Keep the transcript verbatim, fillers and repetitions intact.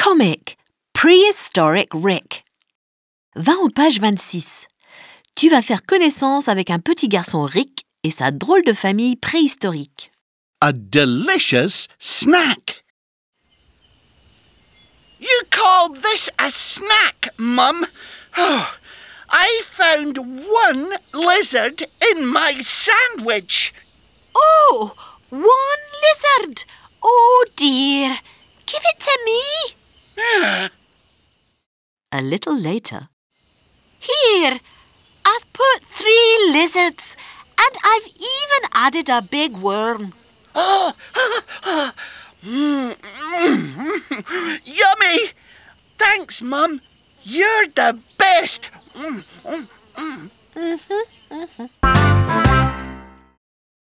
Comic Prehistoric Rick. Va en page vingt-six. Tu vas faire connaissance avec un petit garçon Rick et sa drôle de famille préhistorique. A delicious snack. You call this a snack, Mum? Oh, I found one lizard in my sandwich. Oh, one lizard! Oh dear! Give it to me! A little later. Here! I've put three lizards and I've even added a big worm. Oh, mm, mm, yummy! Thanks, Mum. You're the best. Mm, mm, mm. Mm-hmm, mm-hmm.